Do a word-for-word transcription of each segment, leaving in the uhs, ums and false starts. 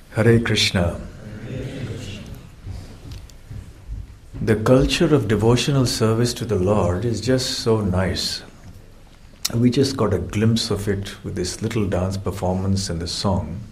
Hare Krishna. The culture of devotional service to the Lord is just so nice. We just got a glimpse of it with this little dance performance and the song.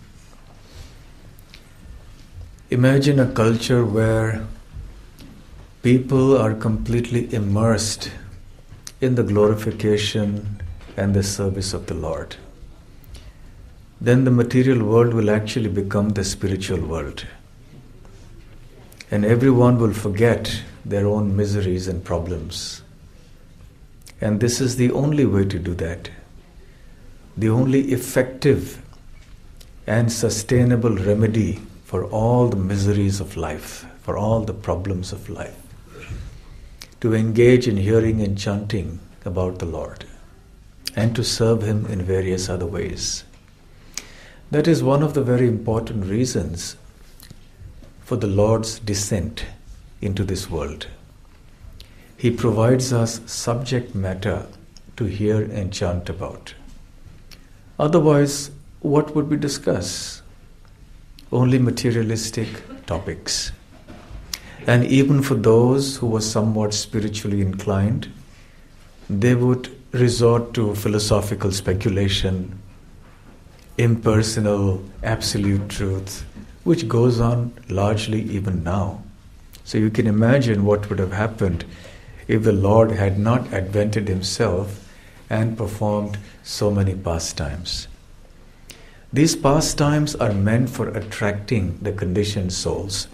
Imagine a culture where people are completely immersed in the glorification and the service of the Lord. Then the material world will actually become the spiritual world. And everyone will forget their own miseries and problems. And this is the only way to do that. The only effective and sustainable remedy for all the miseries of life, for all the problems of life. To engage in hearing and chanting about the Lord and to serve Him in various other ways. That is one of the very important reasons for the Lord's descent into this world. He provides us subject matter to hear and chant about. Otherwise, what would we discuss? Only materialistic topics. And even for those who were somewhat spiritually inclined, they would resort to philosophical speculation, impersonal, absolute truth, which goes on largely even now. So you can imagine what would have happened if the Lord had not advented Himself and performed so many pastimes. These pastimes are meant for attracting the conditioned souls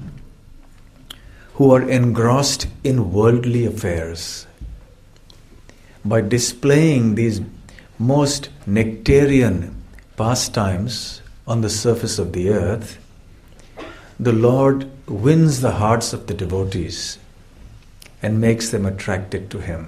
who are engrossed in worldly affairs. By displaying these most nectarian pastimes on the surface of the earth, the Lord wins the hearts of the devotees and makes them attracted to Him.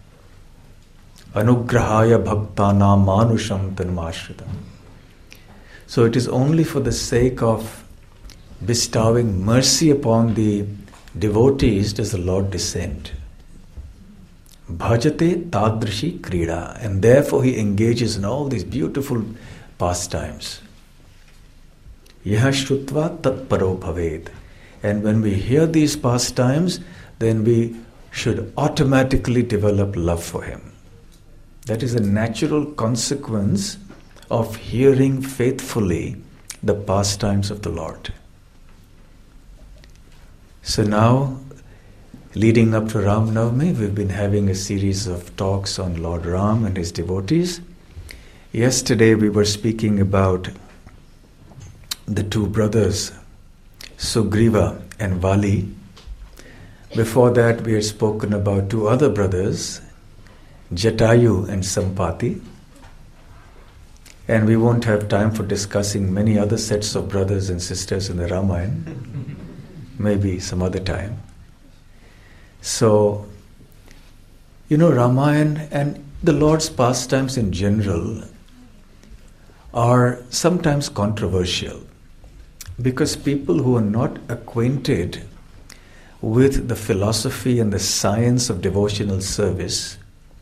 Anugrahaya bhaktanam manusham tanmashritam. So it is only for the sake of bestowing mercy upon the devotees does the Lord descend. Bhajate tadrishi krida. And therefore He engages in all these beautiful pastimes. Yaha shrutva tat paro bhaved. And when we hear these pastimes, then we should automatically develop love for Him. That is a natural consequence of hearing faithfully the pastimes of the Lord. So now, leading up to Ram Navami, we've been having a series of talks on Lord Ram and his devotees. Yesterday we were speaking about the two brothers, Sugriva and Vali. Before that we had spoken about two other brothers, Jatayu and Sampati. And we won't have time for discussing many other sets of brothers and sisters in the Ramayana. Maybe some other time. So, you know, Ramayana and the Lord's pastimes in general are sometimes controversial because people who are not acquainted with the philosophy and the science of devotional service,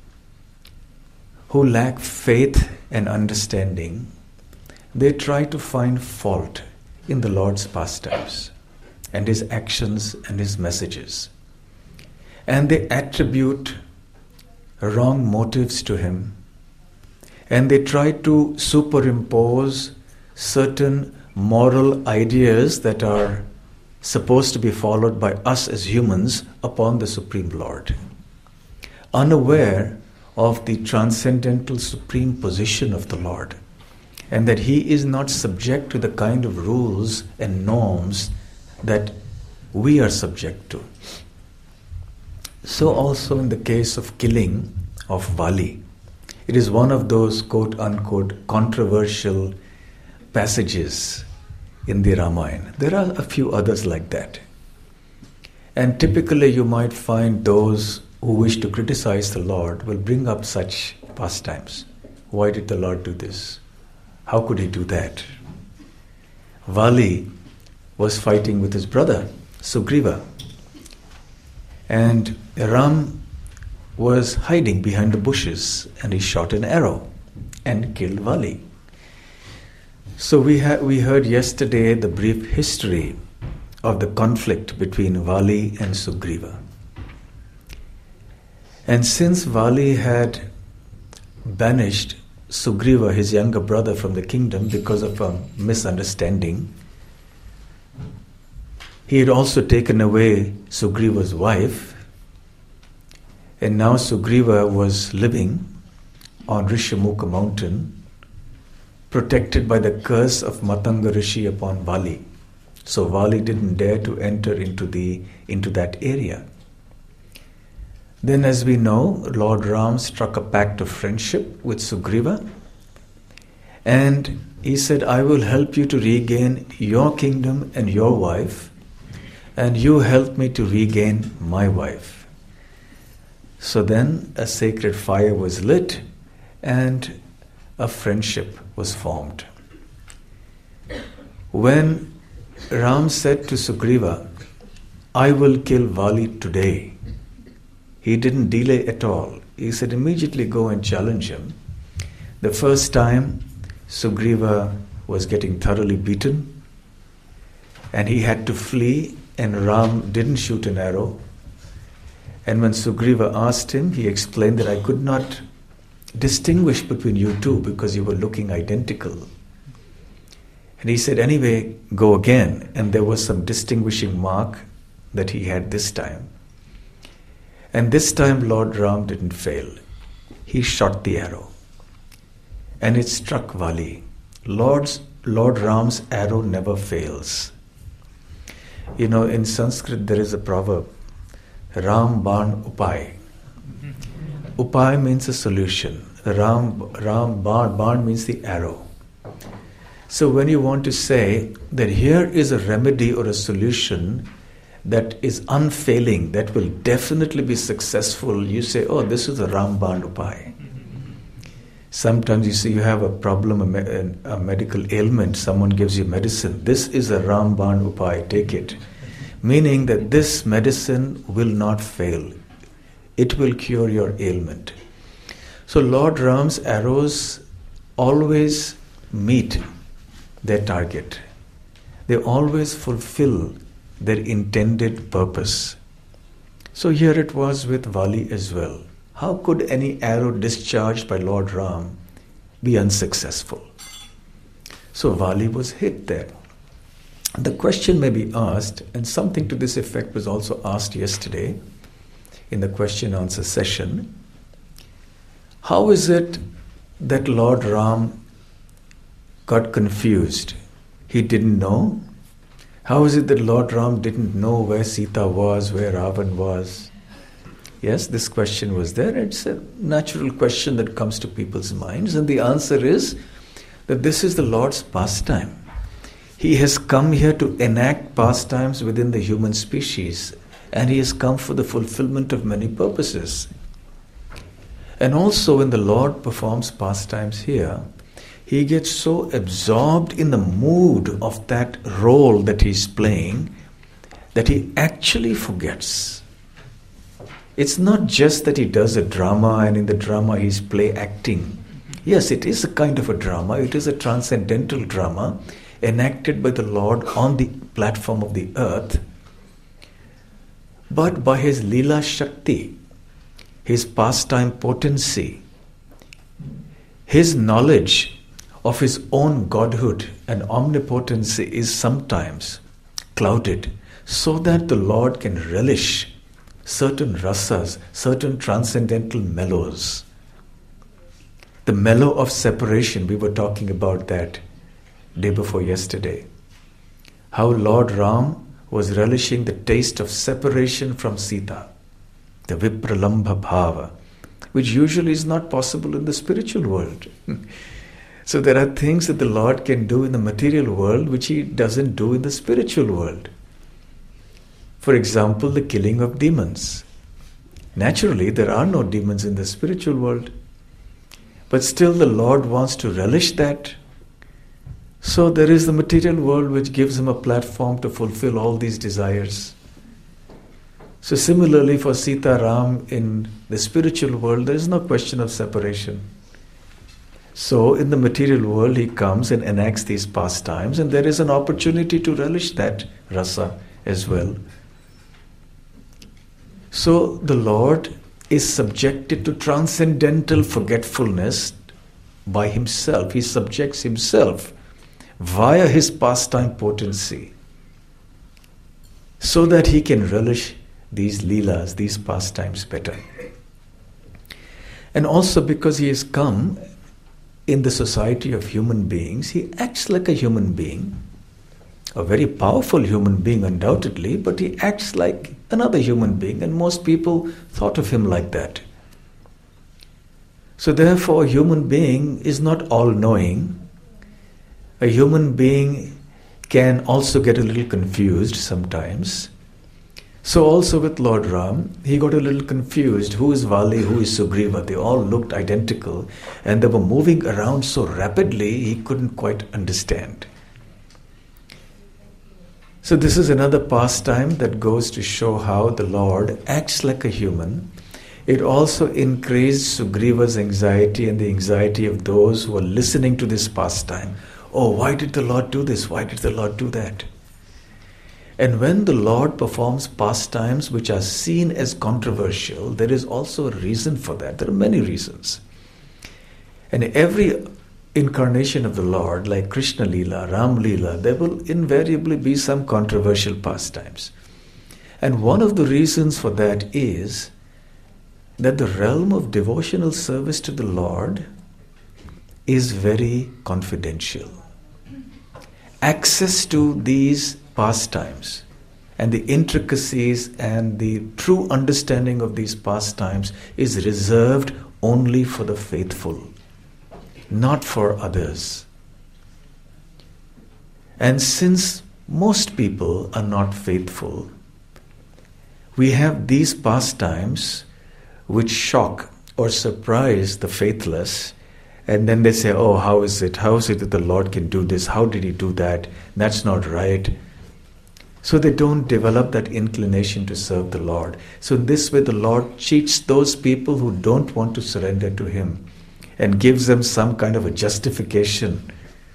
who lack faith and understanding, they try to find fault in the Lord's pastimes and His actions and His messages. And they attribute wrong motives to Him. And they try to superimpose certain moral ideas that are supposed to be followed by us as humans upon the Supreme Lord, unaware of the transcendental supreme position of the Lord, and that He is not subject to the kind of rules and norms that we are subject to. So also in the case of killing of Vali, it is one of those quote-unquote controversial passages in the Ramayana. There are a few others like that. And typically you might find those who wish to criticize the Lord will bring up such pastimes. Why did the Lord do this? How could He do that? Vali was fighting with his brother, Sugriva. And Ram was hiding behind the bushes and he shot an arrow and killed Vali. So we ha- we heard yesterday the brief history of the conflict between Vali and Sugriva. And since Vali had banished Sugriva, his younger brother, from the kingdom because of a misunderstanding, he had also taken away Sugriva's wife, and now Sugriva was living on Rishamukha mountain, protected by the curse of Matanga Rishi upon Vali. So Vali didn't dare to enter into the into that area. Then, as we know, Lord Ram struck a pact of friendship with Sugriva, and he said, I will help you to regain your kingdom and your wife, and you help me to regain my wife. So then a sacred fire was lit and a friendship was formed. When Ram said to Sugriva, I will kill Vali today, he didn't delay at all. He said, immediately go and challenge him. The first time, Sugriva was getting thoroughly beaten, and he had to flee, and Ram didn't shoot an arrow. And when Sugriva asked him, he explained that I could not distinguish between you two because you were looking identical. And he said, anyway, go again. And there was some distinguishing mark that he had this time. And this time Lord Ram didn't fail. He shot the arrow, and it struck Vali. Lord's, Lord Ram's arrow never fails. You know, in Sanskrit there is a proverb, Ram Ban Upai. Upai means a solution. Ram, Ram Ban, Ban means the arrow. So when you want to say that here is a remedy or a solution that is unfailing, that will definitely be successful, you say, oh, this is a Ramban Upai. Sometimes you see you have a problem, a, me- a medical ailment, someone gives you medicine. This is a Ramban Upai, take it. Meaning that this medicine will not fail. It will cure your ailment. So Lord Ram's arrows always meet their target. They always fulfill their intended purpose. So here it was with Vali as well. How could any arrow discharged by Lord Ram be unsuccessful? So Vali was hit there. The question may be asked, and something to this effect was also asked yesterday in the question answer session. How is it that Lord Ram got confused? He didn't know? How is it that Lord Ram didn't know where Sita was, where Ravan was? Yes, this question was there. It's a natural question that comes to people's minds, and the answer is that this is the Lord's pastime. He has come here to enact pastimes within the human species, and He has come for the fulfillment of many purposes. And also when the Lord performs pastimes here, He gets so absorbed in the mood of that role that He's playing that He actually forgets. It's not just that He does a drama and in the drama He's play acting. Yes, it is a kind of a drama. It is a transcendental drama enacted by the Lord on the platform of the earth. But by His Leela Shakti, His pastime potency, His knowledge of His own godhood and omnipotency is sometimes clouded so that the Lord can relish certain rasas, certain transcendental mellows. The mellow of separation, we were talking about that day before yesterday. How Lord Ram was relishing the taste of separation from Sita, the Vipralambha Bhava, which usually is not possible in the spiritual world. So there are things that the Lord can do in the material world which He doesn't do in the spiritual world. For example, the killing of demons. Naturally, there are no demons in the spiritual world. But still the Lord wants to relish that. So there is the material world which gives Him a platform to fulfill all these desires. So similarly for Sita Ram in the spiritual world, there is no question of separation. So in the material world, he comes and enacts these pastimes, and there is an opportunity to relish that rasa as well. So the Lord is subjected to transcendental forgetfulness by himself. He subjects himself via his pastime potency so that he can relish these leelas, these pastimes better. And also because he has come in the society of human beings, he acts like a human being, a very powerful human being undoubtedly, but he acts like another human being, and most people thought of him like that. So therefore, a human being is not all-knowing. A human being can also get a little confused sometimes. So also with Lord Ram, he got a little confused. Who is Vali, who is Sugriva? They all looked identical, and they were moving around so rapidly, he couldn't quite understand. So this is another pastime that goes to show how the Lord acts like a human. It also increased Sugriva's anxiety and the anxiety of those who were listening to this pastime. Oh, why did the Lord do this? Why did the Lord do that? And when the Lord performs pastimes which are seen as controversial, there is also a reason for that. There are many reasons. And every incarnation of the Lord, like Krishna Leela, Ram Leela, there will invariably be some controversial pastimes. And one of the reasons for that is that the realm of devotional service to the Lord is very confidential. Access to these pastimes and the intricacies and the true understanding of these pastimes is reserved only for the faithful, not for others. And since most people are not faithful, we have these pastimes which shock or surprise the faithless, and then they say, oh, how is it? How is it that the Lord can do this? How did he do that? That's not right. So they don't develop that inclination to serve the Lord. So this way the Lord cheats those people who don't want to surrender to him and gives them some kind of a justification,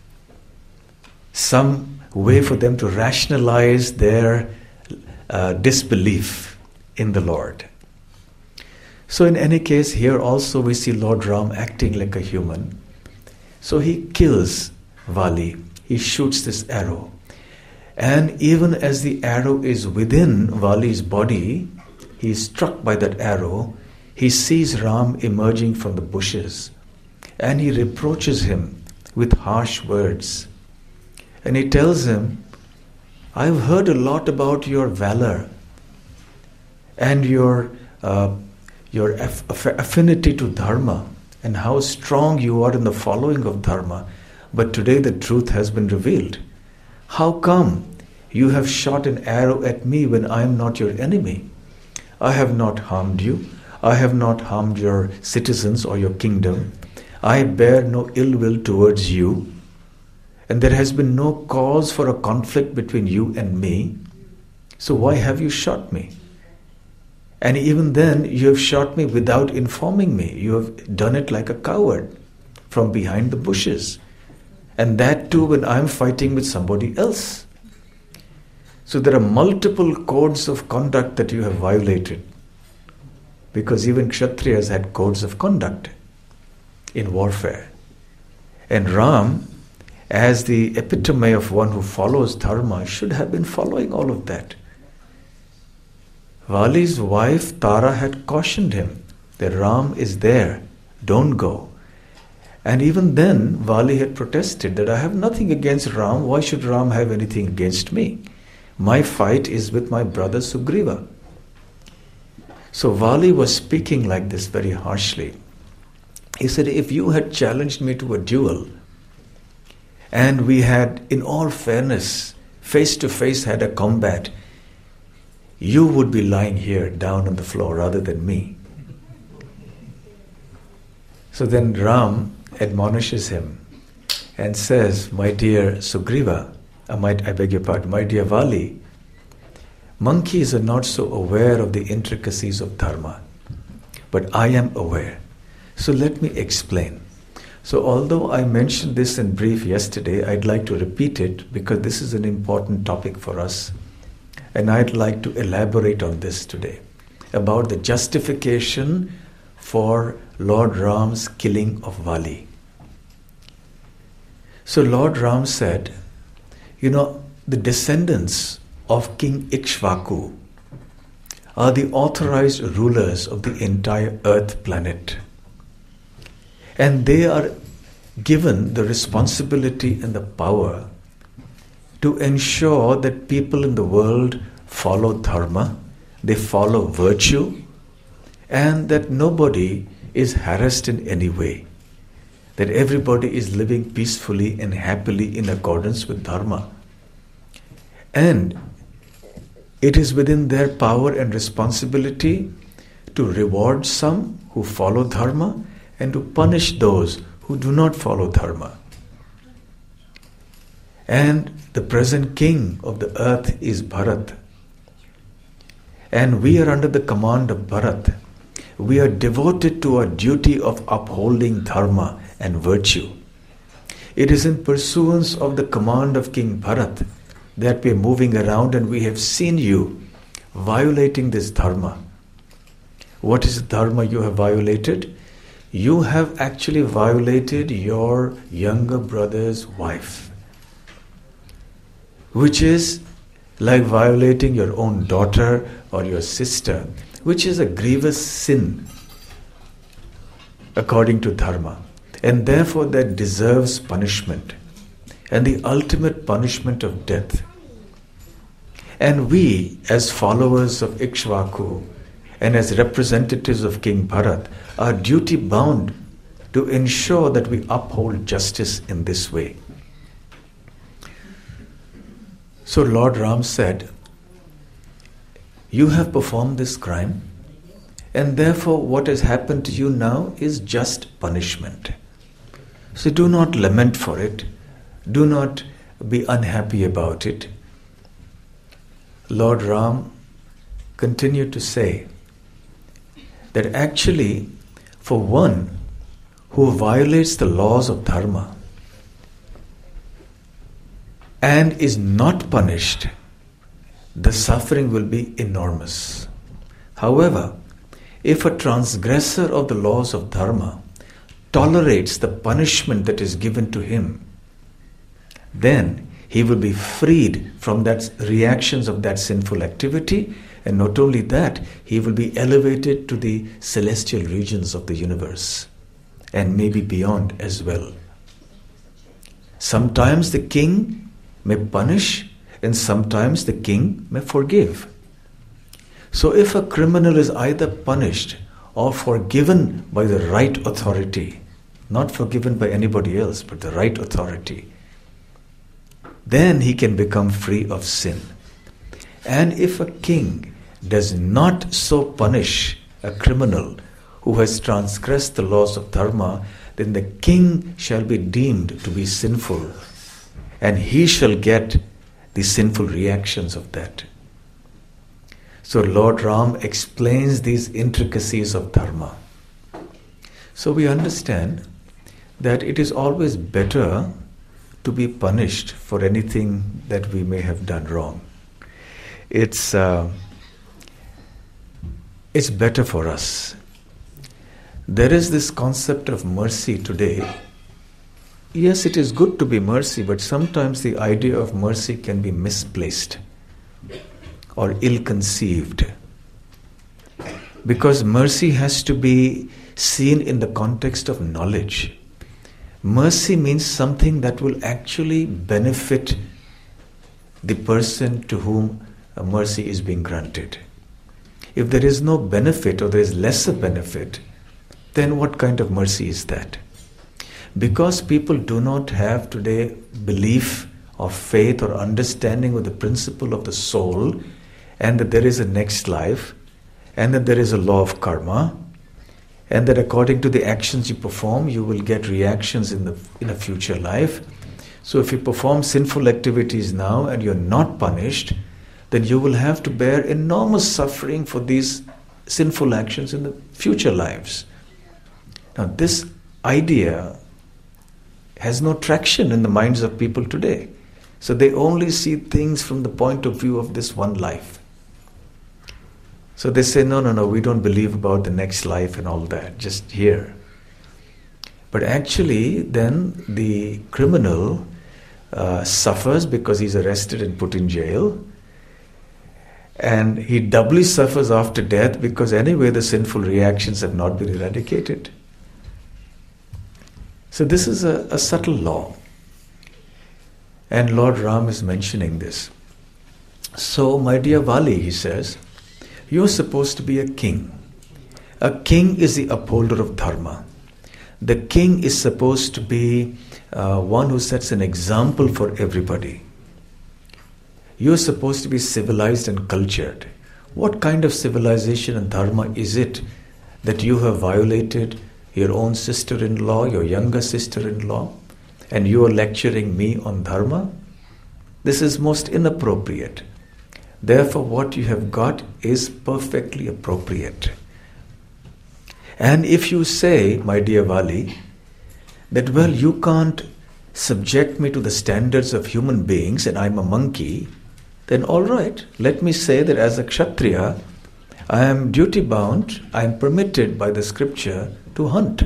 some way for them to rationalize their uh, disbelief in the Lord. So in any case, here also we see Lord Ram acting like a human. So he kills Vali. He shoots this arrow. And even as the arrow is within Vali's body, he is struck by that arrow. He sees Ram emerging from the bushes. And he reproaches him with harsh words. And he tells him, I've heard a lot about your valor and your uh, your aff- affinity to Dharma and how strong you are in the following of Dharma. But today the truth has been revealed. How come you have shot an arrow at me when I am not your enemy? I have not harmed you. I have not harmed your citizens or your kingdom. I bear no ill will towards you. And there has been no cause for a conflict between you and me. So why have you shot me? And even then, you have shot me without informing me. You have done it like a coward from behind the bushes. And that too when I am fighting with somebody else. So there are multiple codes of conduct that you have violated. Because even Kshatriyas had codes of conduct in warfare. And Ram, as the epitome of one who follows Dharma, should have been following all of that. Vali's wife Tara had cautioned him that Ram is there, don't go. And even then Vali had protested that I have nothing against Ram, why should Ram have anything against me? My fight is with my brother Sugriva. So Vali was speaking like this very harshly. He said, if you had challenged me to a duel and we had, in all fairness, face to face had a combat, you would be lying here down on the floor rather than me. So then Ram admonishes him and says, my dear Sugriva, I, might, I beg your pardon, my dear Vali, monkeys are not so aware of the intricacies of Dharma, but I am aware. So let me explain. So although I mentioned this in brief yesterday, I'd like to repeat it because this is an important topic for us. And I'd like to elaborate on this today, about the justification for Lord Ram's killing of Vali. So Lord Ram said, you know, the descendants of King Ikshvaku are the authorized rulers of the entire earth planet. And they are given the responsibility and the power to ensure that people in the world follow dharma, they follow virtue, and that nobody is harassed in any way. That everybody is living peacefully and happily in accordance with dharma. And it is within their power and responsibility to reward some who follow dharma and to punish those who do not follow dharma. And the present king of the earth is Bharat. And we are under the command of Bharat. We are devoted to our duty of upholding dharma and virtue. It is in pursuance of the command of King Bharat that we are moving around, and we have seen you violating this dharma. What is the dharma you have violated? You have actually violated your younger brother's wife, which is like violating your own daughter or your sister, which is a grievous sin according to dharma. And therefore that deserves punishment, and the ultimate punishment of death. And we, as followers of Ikshvaku and as representatives of King Bharat, are duty bound to ensure that we uphold justice in this way. So Lord Ram said, you have performed this crime, and therefore what has happened to you now is just punishment. So do not lament for it. Do not be unhappy about it. Lord Ram continued to say that actually, for one who violates the laws of dharma and is not punished, the suffering will be enormous. However, if a transgressor of the laws of dharma tolerates the punishment that is given to him, then he will be freed from that reactions of that sinful activity, and not only that, he will be elevated to the celestial regions of the universe, and maybe beyond as well. Sometimes the king may punish, and sometimes the king may forgive. So if a criminal is either punished or forgiven by the right authority, not forgiven by anybody else, but the right authority, then he can become free of sin. And if a king does not so punish a criminal who has transgressed the laws of dharma, then the king shall be deemed to be sinful, and he shall get the sinful reactions of that. So Lord Ram explains these intricacies of dharma. So we understand that it is always better to be punished for anything that we may have done wrong. It's uh, it's better for us. There is this concept of mercy today. Yes, it is good to be mercy, but sometimes the idea of mercy can be misplaced or ill-conceived. Because mercy has to be seen in the context of knowledge. Mercy means something that will actually benefit the person to whom a mercy is being granted. If there is no benefit or there is lesser benefit, then what kind of mercy is that? Because people do not have today belief or faith or understanding of the principle of the soul, and that there is a next life, and that there is a law of karma, and that according to the actions you perform, you will get reactions in the in a future life. So if you perform sinful activities now and you're not punished, then you will have to bear enormous suffering for these sinful actions in the future lives. Now this idea has no traction in the minds of people today. So they only see things from the point of view of this one life. So they say, no, no, no, we don't believe about the next life and all that, just here. But actually, then the criminal uh, suffers because he's arrested and put in jail. And he doubly suffers after death because anyway the sinful reactions have not been eradicated. So this is a, a subtle law. And Lord Ram is mentioning this. So, my dear Vali, he says, you're supposed to be a king. A king is the upholder of dharma. The king is supposed to be uh, one who sets an example for everybody. You're supposed to be civilized and cultured. What kind of civilization and dharma is it that you have violated your own sister-in-law, your younger sister-in-law, and you are lecturing me on dharma? This is most inappropriate. Therefore, what you have got is perfectly appropriate. And if you say, my dear Vali, that, well, you can't subject me to the standards of human beings and I'm a monkey, then all right, let me say that as a Kshatriya, I am duty-bound, I am permitted by the scripture to hunt.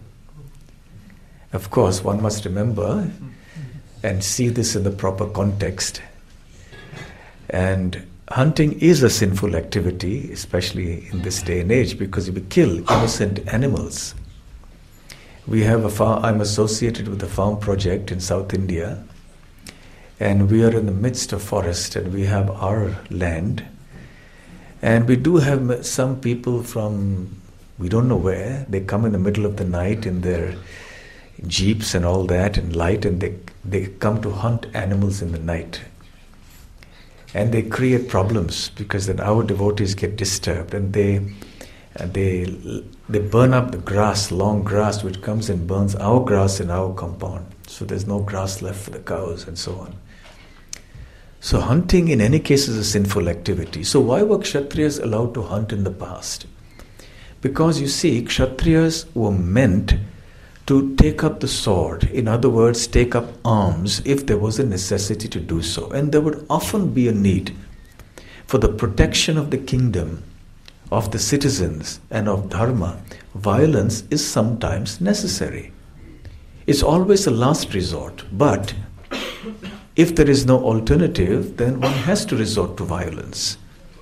Of course, one must remember and see this in the proper context. And hunting is a sinful activity, especially in this day and age, because we kill innocent animals. We have a farm, I'm associated with a farm project in South India, and we are in the midst of forest, and we have our land. And we do have some people from, we don't know where, they come in the middle of the night in their jeeps and all that, and light, and they, they come to hunt animals in the night. And they create problems because then our devotees get disturbed, and they and they they burn up the grass, long grass, which comes and burns our grass in our compound. So there's no grass left for the cows and so on. So hunting in any case is a sinful activity. So why were Kshatriyas allowed to hunt in the past? Because you see, Kshatriyas were meant to take up the sword, in other words, take up arms if there was a necessity to do so. And there would often be a need for the protection of the kingdom, of the citizens, and of dharma. Violence is sometimes necessary. It's always a last resort, but if there is no alternative, then one has to resort to violence.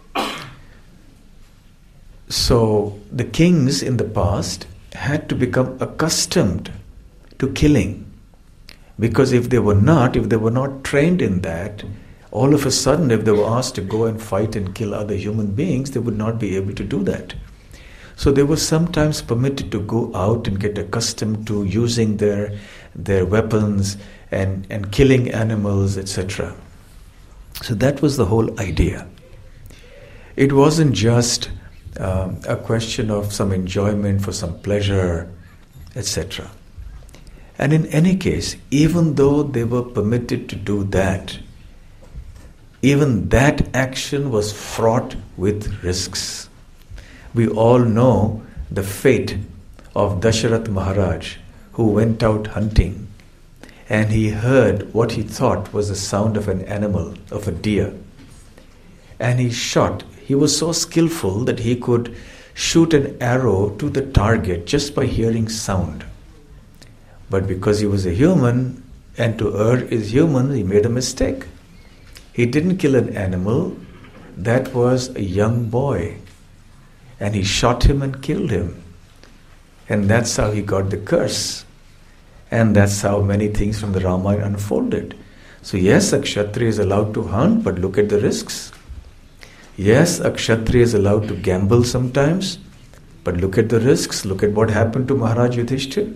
So the kings in the past had to become accustomed to killing, because if they were not, if they were not trained in that, all of a sudden if they were asked to go and fight and kill other human beings, they would not be able to do that. So they were sometimes permitted to go out and get accustomed to using their their weapons and, and killing animals, et cetera. So that was the whole idea. It wasn't just Um, a question of some enjoyment for some pleasure, et cetera. And in any case, even though they were permitted to do that, even that action was fraught with risks. We all know the fate of Dasharath Maharaj, who went out hunting, and he heard what he thought was the sound of an animal, of a deer, and he shot. He was so skillful that he could shoot an arrow to the target just by hearing sound. But because he was a human, and to err is human, he made a mistake. He didn't kill an animal. That was a young boy. And he shot him and killed him. And that's how he got the curse. And that's how many things from the Ramayana unfolded. So yes, a Kshatriya is allowed to hunt, but look at the risks. Yes, a Kshatriya is allowed to gamble sometimes, but look at the risks. Look at what happened to Maharaj Yudhishthira.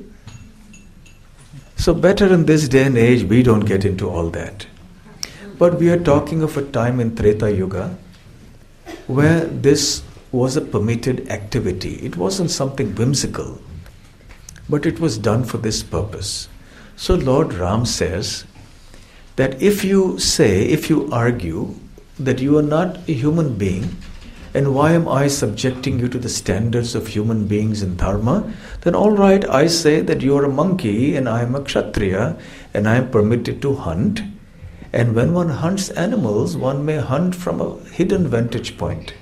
So better in this day and age, we don't get into all that. But we are talking of a time in Treta Yuga where this was a permitted activity. It wasn't something whimsical, but it was done for this purpose. So Lord Ram says that if you say, if you argue that you are not a human being, And why am I subjecting you to the standards of human beings in dharma? Then all right, I say that you are a monkey and I am a kshatriya and I am permitted to hunt. And when one hunts animals, one may hunt from a hidden vantage point.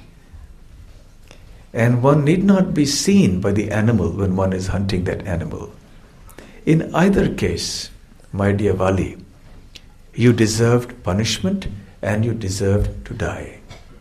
And one need not be seen by the animal when one is hunting that animal. In either case, my dear Vali, you deserved punishment and you deserved to die.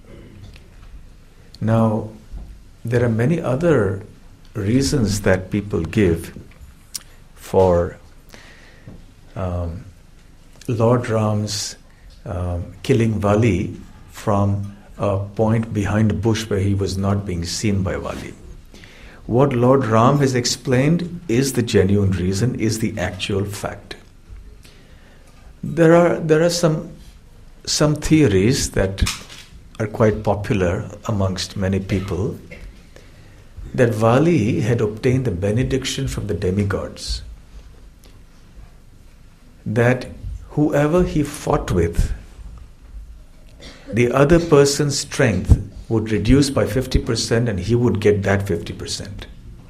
Now, there are many other reasons that people give for um, Lord Ram's um, killing Vali from a point behind a bush where he was not being seen by Vali. What Lord Ram has explained is the genuine reason, is the actual fact. There are there are some some theories that are quite popular amongst many people, that Vali had obtained the benediction from the demigods, that whoever he fought with, the other person's strength would reduce by fifty percent and he would get that fifty percent.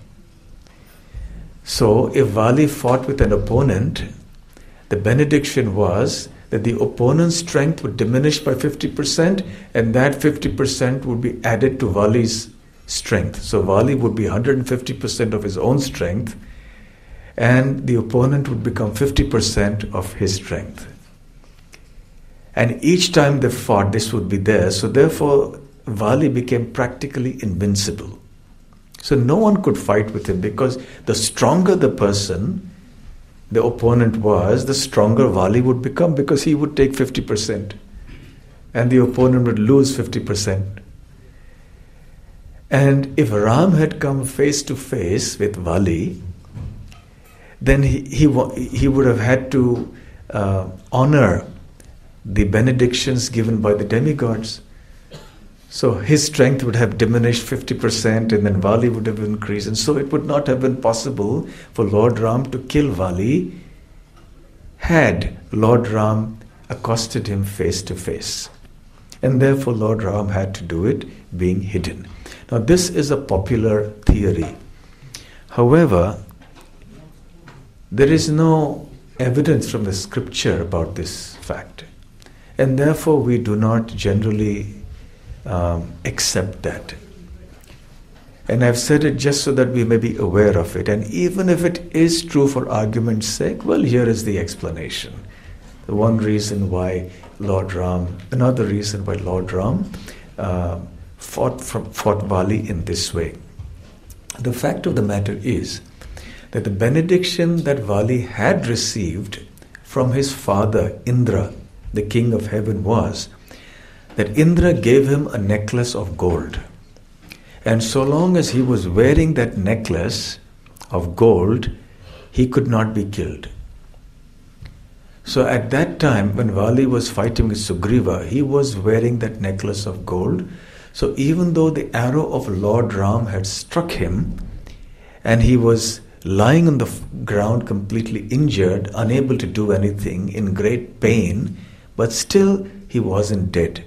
So if Vali fought with an opponent, the benediction was that the opponent's strength would diminish by fifty percent and that fifty percent would be added to Vali's strength. So Vali would be one hundred fifty percent of his own strength and the opponent would become fifty percent of his strength. And each time they fought, this would be there. So therefore, Vali became practically invincible. So no one could fight with him because the stronger the person, the opponent was, the stronger Vali would become because he would take fifty percent and the opponent would lose fifty percent. And if Ram had come face to face with Vali, then he, he, he would have had to uh, honor the benedictions given by the demigods. So his strength would have diminished fifty percent and then Vali would have increased. And so it would not have been possible for Lord Ram to kill Vali had Lord Ram accosted him face to face. And therefore Lord Ram had to do it being hidden. Now this is a popular theory. However, there is no evidence from the scripture about this fact. And therefore we do not generally um, accept that. And I've said it just so that we may be aware of it. And even if it is true for argument's sake, well, here is the explanation. The one reason why Lord Ram, another reason why Lord Ram uh, fought, from, fought Vali in this way. The fact of the matter is that the benediction that Vali had received from his father Indra, the king of heaven, was that Indra gave him a necklace of gold. And so long as he was wearing that necklace of gold, he could not be killed. So at that time, when Vali was fighting with Sugriva, he was wearing that necklace of gold. So even though the arrow of Lord Ram had struck him, and he was lying on the ground completely injured, unable to do anything, in great pain, but still he wasn't dead.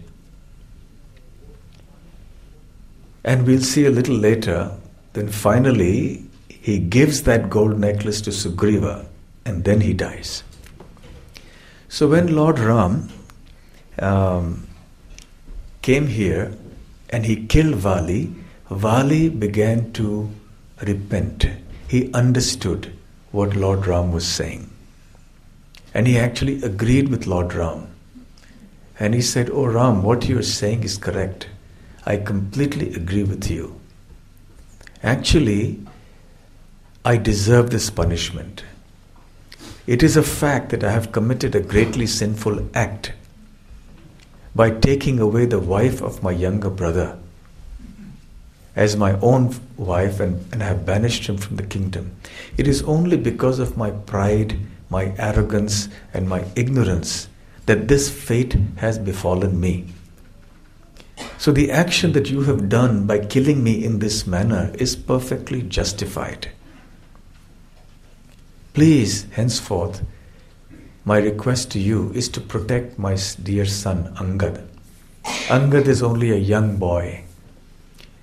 And we'll see a little later, then finally he gives that gold necklace to Sugriva and then he dies. So when Lord Ram um, came here and he killed Vali, Vali began to repent. He understood what Lord Ram was saying. And he actually agreed with Lord Ram. And he said, "Oh Ram, what you are saying is correct. I completely agree with you. Actually, I deserve this punishment. It is a fact that I have committed a greatly sinful act by taking away the wife of my younger brother as my own wife and, and have banished him from the kingdom. It is only because of my pride, my arrogance, and my ignorance that this fate has befallen me. So the action that you have done by killing me in this manner is perfectly justified. Please, henceforth, my request to you is to protect my dear son Angad. Angad is only a young boy.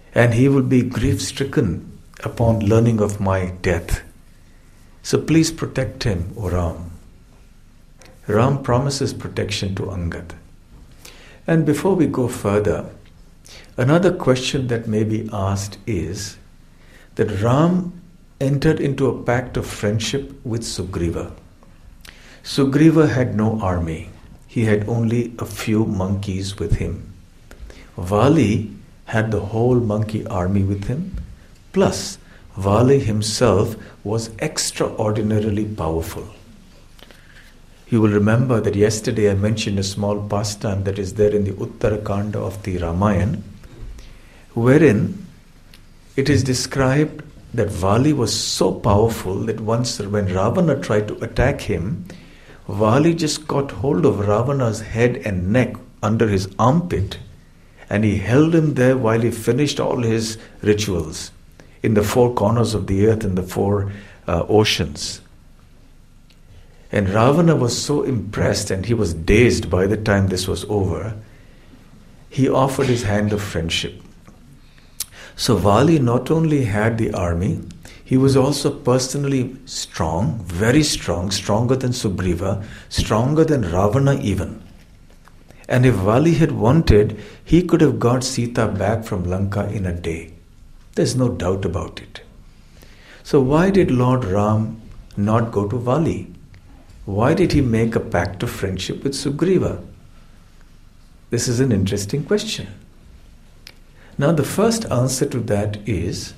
and he will be grief-stricken upon learning of my death. So please protect him, O Ram. Ram promises protection to Angad. And before we go further, another question that may be asked is that Ram entered into a pact of friendship with Sugriva. Sugriva had no army. He had only a few monkeys with him. Vali had the whole monkey army with him. Plus, Vali himself was extraordinarily powerful. You will remember that yesterday I mentioned a small pastime that is there in the Uttarakanda of the Ramayana, wherein it is described that Vali was so powerful that once when Ravana tried to attack him, Vali just caught hold of Ravana's head and neck under his armpit, and he held him there while he finished all his rituals in the four corners of the earth and the four uh, oceans. And Ravana was so impressed and he was dazed by the time this was over, he offered his hand of friendship. So Vali not only had the army, he was also personally strong, very strong, stronger than Sugriva, stronger than Ravana even. And if Vali had wanted, he could have got Sita back from Lanka in a day. There's no doubt about it. So why did Lord Ram not go to Vali? Why did he make a pact of friendship with Sugriva? This is an interesting question. Now the first answer to that is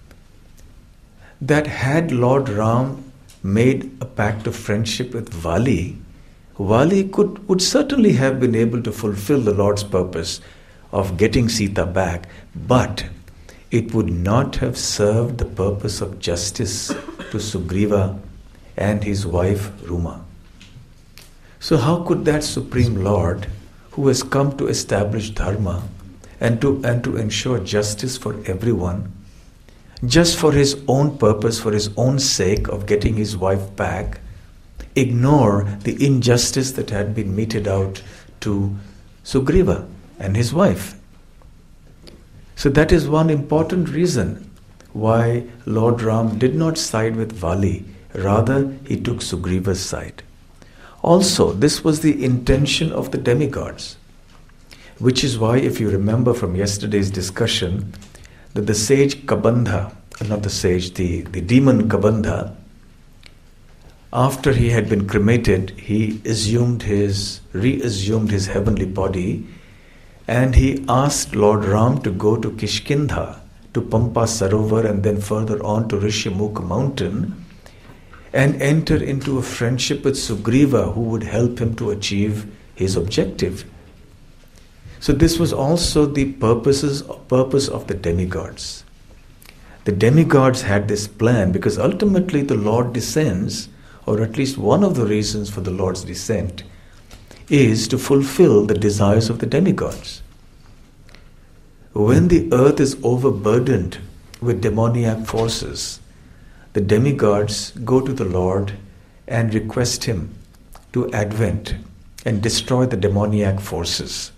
that had Lord Ram made a pact of friendship with Vali, Vali could, would certainly have been able to fulfill the Lord's purpose of getting Sita back, but it would not have served the purpose of justice to Sugriva and his wife Ruma. So how could that Supreme Lord, who has come to establish dharma and to, and to ensure justice for everyone, just for his own purpose, for his own sake of getting his wife back, ignore the injustice that had been meted out to Sugriva and his wife? So that is one important reason why Lord Ram did not side with Vali. Rather, he took Sugriva's side. Also, this was the intention of the demigods, which is why, if you remember from yesterday's discussion, that the sage Kabandha, not the sage, the, the demon Kabandha, after he had been cremated, he assumed his, reassumed his heavenly body, and he asked Lord Ram to go to Kishkindha, to Pampa Sarovar, and then further on to Rishyamukha mountain, and enter into a friendship with Sugriva, who would help him to achieve his objective. So this was also the purposes, purpose of the demigods. The demigods had this plan because ultimately the Lord descends, or at least one of the reasons for the Lord's descent, is to fulfill the desires of the demigods. When the earth is overburdened with demoniac forces, the demigods go to the Lord and request him to advent and destroy the demoniac forces.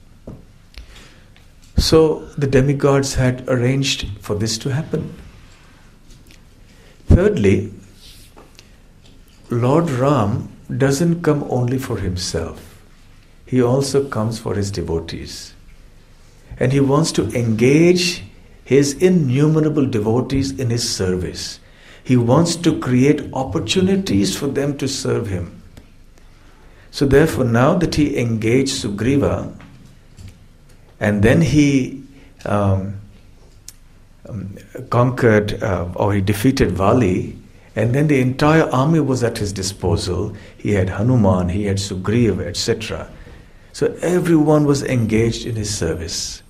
So the demigods had arranged for this to happen. Thirdly, Lord Ram doesn't come only for himself. He also comes for his devotees. And he wants to engage his innumerable devotees in his service. He wants to create opportunities for them to serve him. So therefore, now that he engaged Sugriva, and then he um, um, conquered uh, or he defeated Vali, and then the entire army was at his disposal. He had Hanuman, he had Sugriva, et cetera. So everyone was engaged in his service.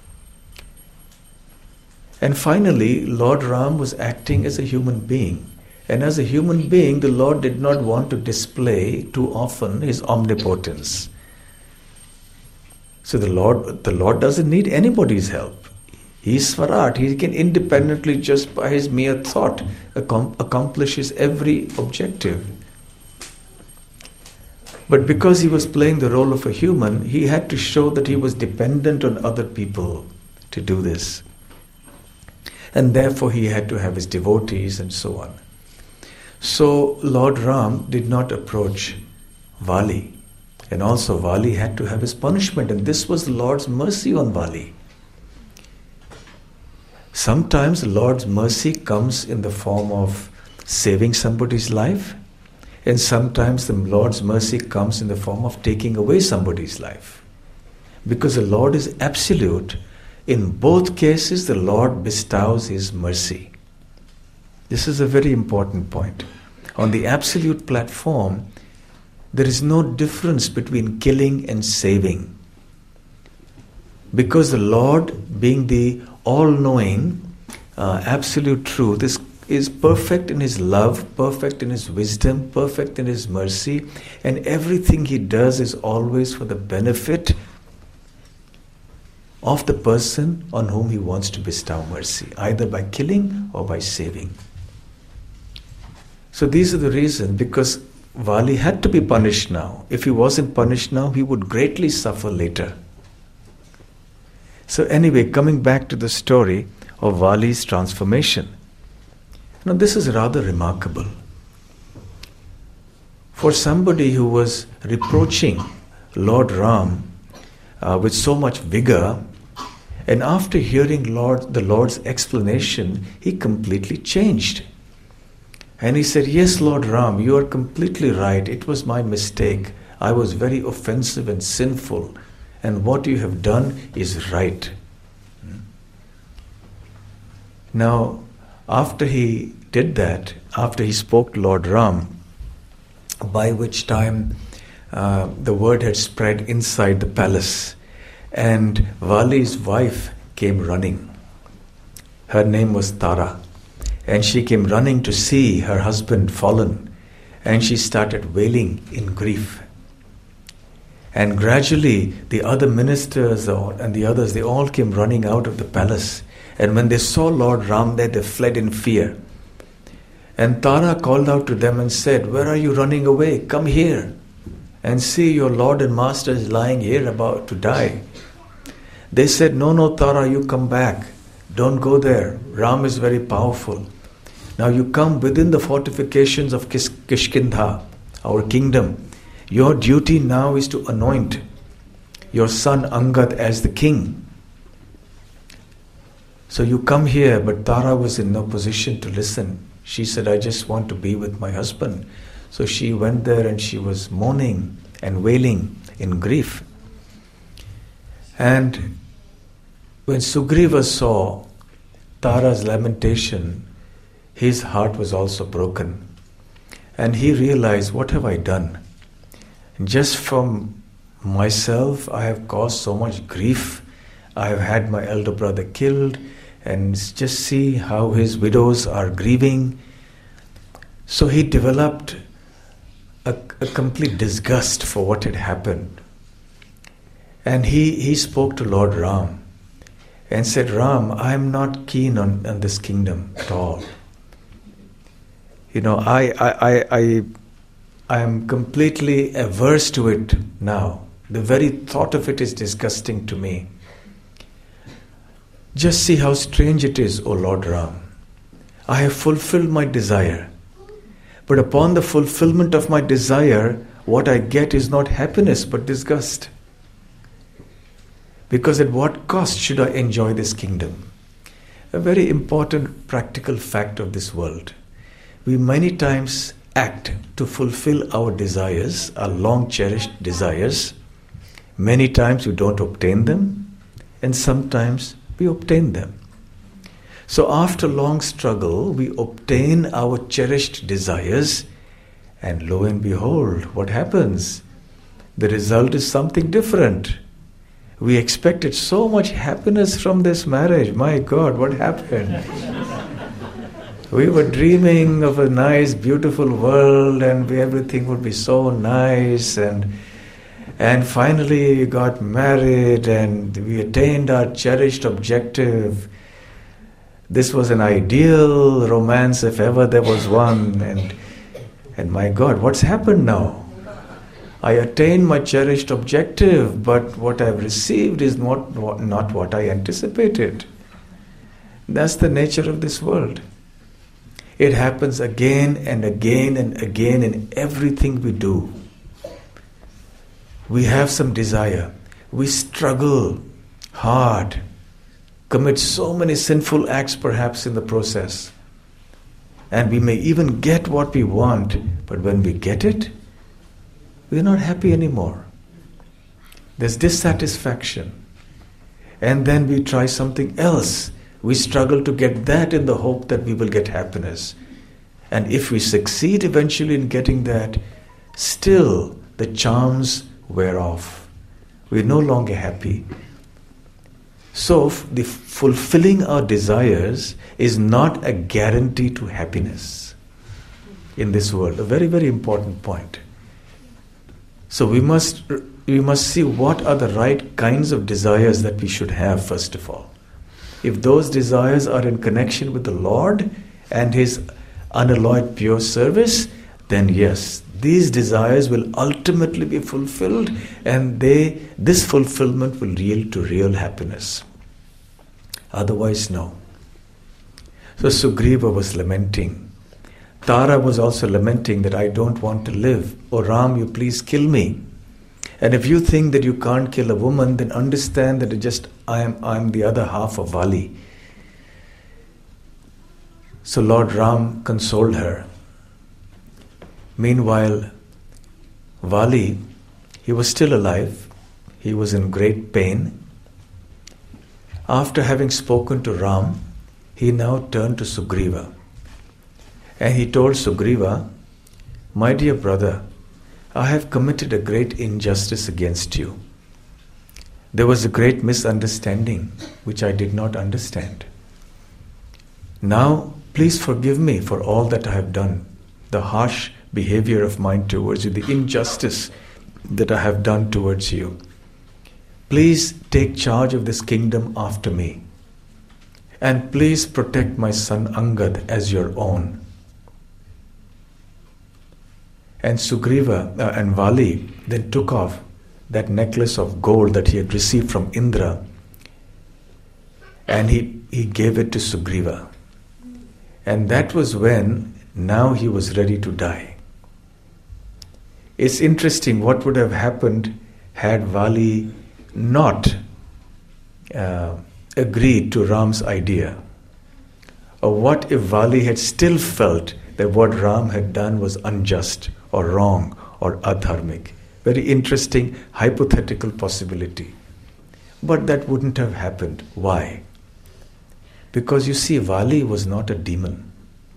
And finally, Lord Ram was acting as a human being. And as a human being, the Lord did not want to display too often his omnipotence. So the Lord, the Lord doesn't need anybody's help. He is Swarat. He can independently, just by his mere thought, accom- accomplish his every objective. But because he was playing the role of a human, he had to show that he was dependent on other people to do this. And therefore he had to have his devotees and so on. So Lord Ram did not approach Vali. And also Vali had to have his punishment, and this was the Lord's mercy on Vali. Sometimes the Lord's mercy comes in the form of saving somebody's life, and sometimes the Lord's mercy comes in the form of taking away somebody's life. Because the Lord is absolute, in both cases the Lord bestows His mercy. This is a very important point. On the absolute platform, there is no difference between killing and saving. Because the Lord, being the all-knowing, uh, absolute truth, is, is perfect in His love, perfect in His wisdom, perfect in His mercy, and everything He does is always for the benefit of the person on whom He wants to bestow mercy, either by killing or by saving. So these are the reasons, because Vali had to be punished now. If he wasn't punished now, he would greatly suffer later. So anyway, coming back to the story of Vali's transformation. Now this is rather remarkable. For somebody who was reproaching Lord Ram uh, with so much vigor, and after hearing Lord, the Lord's explanation, he completely changed. And he said, yes, Lord Ram, you are completely right. It was my mistake. I was very offensive and sinful. And what you have done is right. Now, after he did that, after he spoke to Lord Ram, by which time uh, the word had spread inside the palace, and Vali's wife came running. Her name was Tara. And she came running to see her husband fallen, and she started wailing in grief. And gradually the other ministers and the others, they all came running out of the palace. And when they saw Lord Ram there, they fled in fear. And Tara called out to them and said, where are you running away? Come here and see, your Lord and Master is lying here about to die. They said, no, no, Tara, you come back. Don't go there. Ram is very powerful. Now you come within the fortifications of Kish- Kishkindha, our kingdom. Your duty now is to anoint your son Angad as the king. So you come here, but Tara was in no position to listen. She said, I just want to be with my husband. So she went there and she was moaning and wailing in grief. And when Sugriva saw Tara's lamentation, his heart was also broken. And he realized, what have I done? Just from myself, I have caused so much grief. I have had my elder brother killed, and just see how his widows are grieving. So he developed a, a complete disgust for what had happened. And he, he spoke to Lord Ram and said, Ram, I am not keen on, on this kingdom at all. You know, I, I, I, I, I am completely averse to it now. The very thought of it is disgusting to me. Just see how strange it is, O Lord Ram. I have fulfilled my desire. But upon the fulfillment of my desire, what I get is not happiness but disgust. Because at what cost should I enjoy this kingdom? A very important practical fact of this world. We many times act to fulfill our desires, our long-cherished desires. Many times we don't obtain them, and sometimes we obtain them. So after long struggle, we obtain our cherished desires, and lo and behold, what happens? The result is something different. We expected so much happiness from this marriage. My God, what happened? We were dreaming of a nice, beautiful world, and we, everything would be so nice, and and finally we got married, and we attained our cherished objective. This was an ideal romance, if ever there was one, and and my God, what's happened now? I attained my cherished objective, but what I've received is not, not what I anticipated. That's the nature of this world. It happens again and again and again in everything we do. We have some desire. We struggle hard, commit so many sinful acts perhaps in the process. And we may even get what we want, but when we get it, we're not happy anymore. There's dissatisfaction. And then we try something else. We struggle to get that in the hope that we will get happiness. And if we succeed eventually in getting that, still the charms wear off. We're no longer happy. So the fulfilling our desires is not a guarantee to happiness in this world. A very, very important point. So we must we must see what are the right kinds of desires that we should have, first of all. If those desires are in connection with the Lord and His unalloyed pure service, then yes, these desires will ultimately be fulfilled, and they this fulfillment will yield to real happiness. Otherwise, no. So Sugriva was lamenting. Tara was also lamenting that I don't want to live. Oh Ram, you please kill me. And if you think that you can't kill a woman, then understand that it just I am I am the other half of Vali. So Lord Ram consoled her. Meanwhile, Vali, he was still alive. He was in great pain. After having spoken to Ram, he now turned to Sugriva. And he told Sugriva, my dear brother, I have committed a great injustice against you. There was a great misunderstanding which I did not understand. Now, please forgive me for all that I have done, the harsh behavior of mine towards you, the injustice that I have done towards you. Please take charge of this kingdom after me. And please protect my son Angad as your own. And Sugriva uh, and Vali then took off that necklace of gold that he had received from Indra, and he, he gave it to Sugriva. And that was when now he was ready to die. It's interesting what would have happened had Vali not uh, agreed to Ram's idea. Or what if Vali had still felt that what Ram had done was unjust or wrong or adharmic. Very interesting hypothetical possibility. But that wouldn't have happened. Why? Because you see, Vali was not a demon.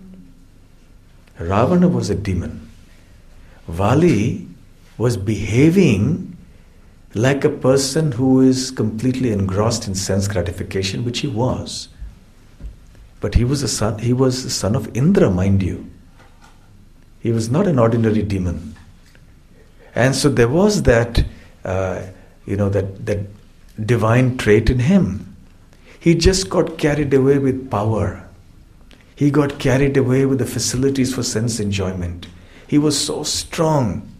Ravana was a demon. Vali was behaving like a person who is completely engrossed in sense gratification, which he was. But he was a son, he was the son of Indra, mind you. He was not an ordinary demon. And so there was that, uh, you know, that, that divine trait in him. He just got carried away with power. He got carried away with the facilities for sense enjoyment. He was so strong.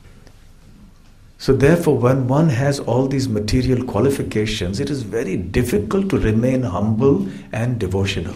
So therefore, when one has all these material qualifications, it is very difficult to remain humble and devotional.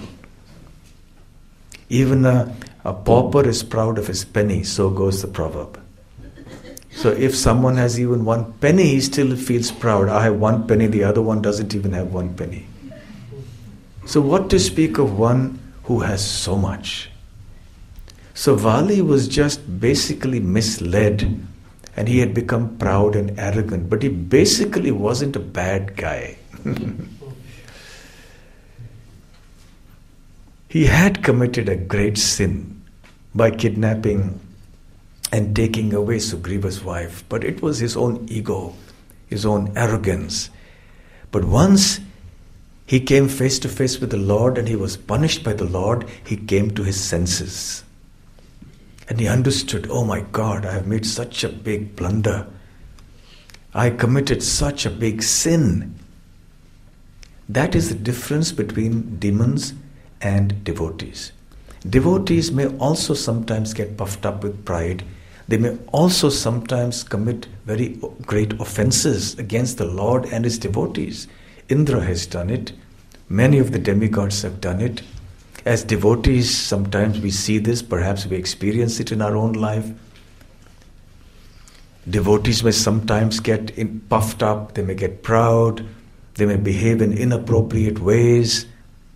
Even a, a pauper is proud of his penny, so goes the proverb. So if someone has even one penny, he still feels proud. I have one penny, the other one doesn't even have one penny. So what to speak of one who has so much? So Vali was just basically misled, and he had become proud and arrogant, but he basically wasn't a bad guy. He had committed a great sin by kidnapping and taking away Sugriva's wife, but it was his own ego, his own arrogance. But once he came face to face with the Lord and he was punished by the Lord, he came to his senses. And he understood, oh my God, I have made such a big blunder. I committed such a big sin. That is the difference between demons and devotees. Devotees may also sometimes get puffed up with pride. They may also sometimes commit very great offenses against the Lord and His devotees. Indra has done it. Many of the demigods have done it. As devotees, sometimes we see this, perhaps we experience it in our own life. Devotees may sometimes get in, puffed up, they may get proud, they may behave in inappropriate ways.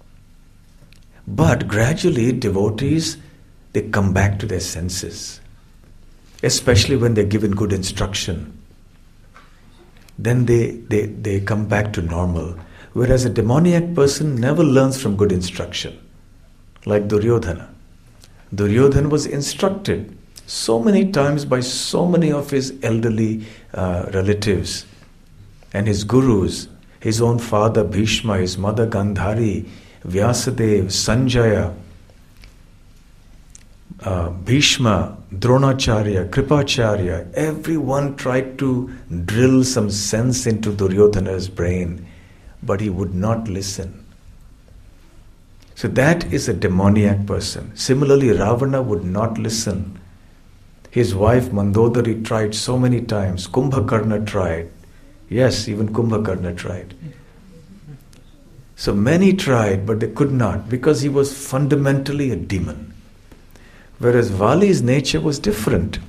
But gradually, devotees, they come back to their senses, especially when they're given good instruction. Then they, they, they come back to normal. Whereas a demoniac person never learns from good instruction, like Duryodhana. Duryodhana was instructed so many times by so many of his elderly uh, relatives and his gurus, his own father Bhishma, his mother Gandhari, Vyasadeva, Sanjaya, uh, Bhishma, Dronacharya, Kripacharya. Everyone tried to drill some sense into Duryodhana's brain, but he would not listen. So that is a demoniac person. Similarly, Ravana would not listen. His wife Mandodari tried so many times. Kumbhakarna tried. Yes, even Kumbhakarna tried. So many tried, but they could not, because he was fundamentally a demon. Whereas Vali's nature was different.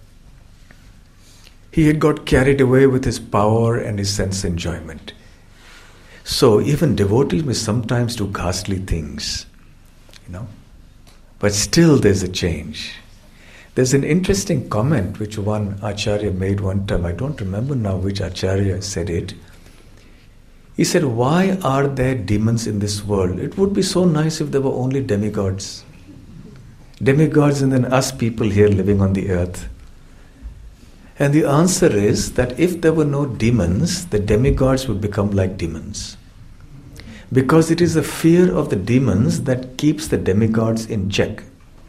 He had got carried away with his power and his sense enjoyment. So even devotees may sometimes do ghastly things, you know. But still there's a change. There's an interesting comment which one Acharya made one time. I don't remember now which Acharya said it. He said, why are there demons in this world? It would be so nice if there were only demigods. Demigods and then us people here living on the earth. And the answer is that if there were no demons, the demigods would become like demons. Because it is the fear of the demons that keeps the demigods in check.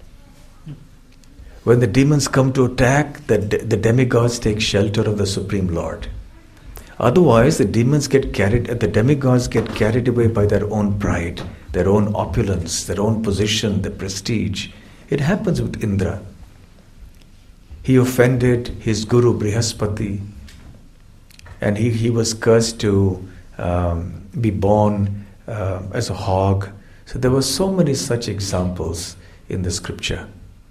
When the demons come to attack, the, the demigods take shelter of the Supreme Lord. Otherwise, the demons get carried, the demigods get carried away by their own pride, their own opulence, their own position, their prestige. It happens with Indra. He offended his guru Brihaspati, and he, he was cursed to um, be born uh, as a hog. So there were so many such examples in the scripture.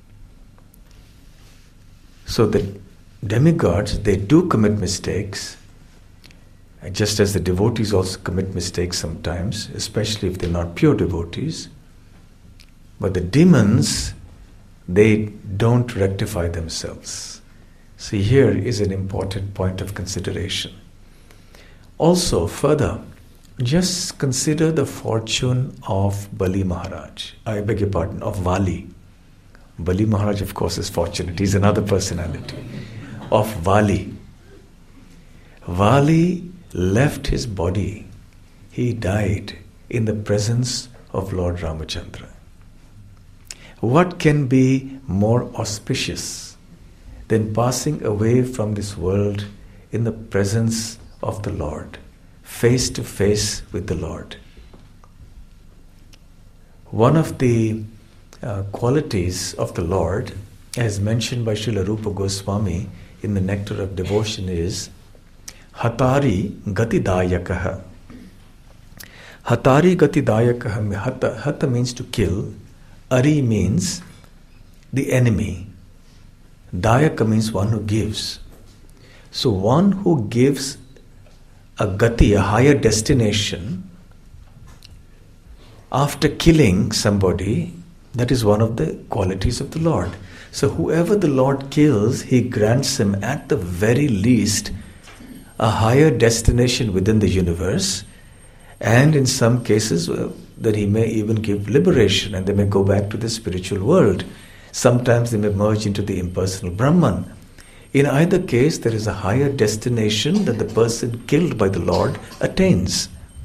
So the demigods, they do commit mistakes, just as the devotees also commit mistakes sometimes, especially if they're not pure devotees. But the demons, they don't rectify themselves. See, here is an important point of consideration. Also, further, just consider the fortune of Bali Maharaj. I beg your pardon, of Vali. Bali Maharaj, of course, is fortunate. He's another personality. Of Vali. Vali left his body. He died in the presence of Lord Ramachandra. What can be more auspicious than passing away from this world in the presence of the Lord, face to face with the Lord? One of the uh, qualities of the Lord, as mentioned by Srila Rupa Goswami in the Nectar of Devotion, is Hatari Gati Dayakaha. Hatari Gati Dayakaha. Hata, hata means to kill. Ari means the enemy. Dayaka means one who gives. So one who gives a gati, a higher destination, after killing somebody, that is one of the qualities of the Lord. So whoever the Lord kills, He grants him at the very least a higher destination within the universe, and in some cases uh, that He may even give liberation, and they may go back to the spiritual world. Sometimes they may merge into the impersonal Brahman. In either case, there is a higher destination that the person killed by the Lord attains.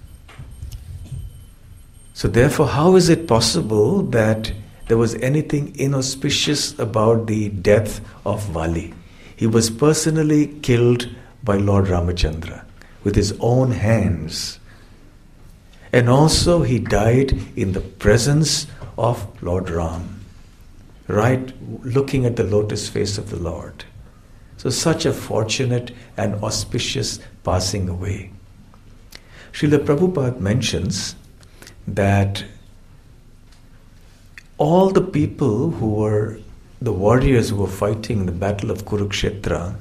So therefore, how is it possible that there was anything inauspicious about the death of Vali? He was personally killed by Lord Ramachandra with his own hands. And also he died in the presence of Lord Ram, right looking at the lotus face of the Lord. So such a fortunate and auspicious passing away. Srila Prabhupada mentions that all the people who were the warriors who were fighting the battle of Kurukshetra,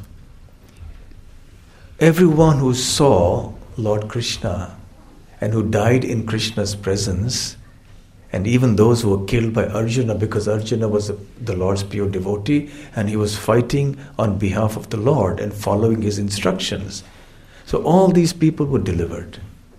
everyone who saw Lord Krishna and who died in Krishna's presence, and even those who were killed by Arjuna, because Arjuna was the Lord's pure devotee and he was fighting on behalf of the Lord and following his instructions. So all these people were delivered.